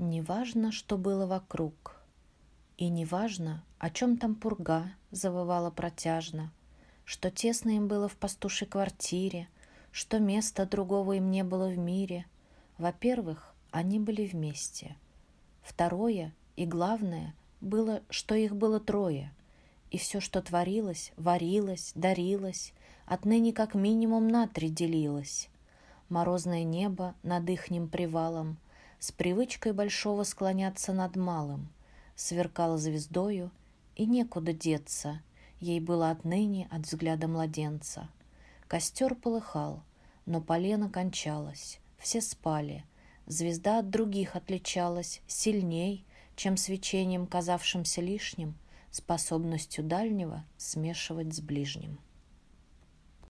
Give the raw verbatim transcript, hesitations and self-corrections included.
Неважно, что было вокруг, и неважно, о чем там пурга завывала протяжно, что тесно им было в пастушей квартире, что места другого им не было в мире. Во-первых, они были вместе. Второе и главное было, что их было трое, и все, что творилось, варилось, дарилось, отныне как минимум на три делилось. Морозное небо над ихним привалом с привычкой большого склоняться над малым сверкало звездою, и некуда деться ей было отныне от взгляда младенца. Костер полыхал, но полено кончалось, все спали. Звезда от других отличалась сильней, чем свечением, казавшимся лишним, способностью дальнего смешивать с ближним.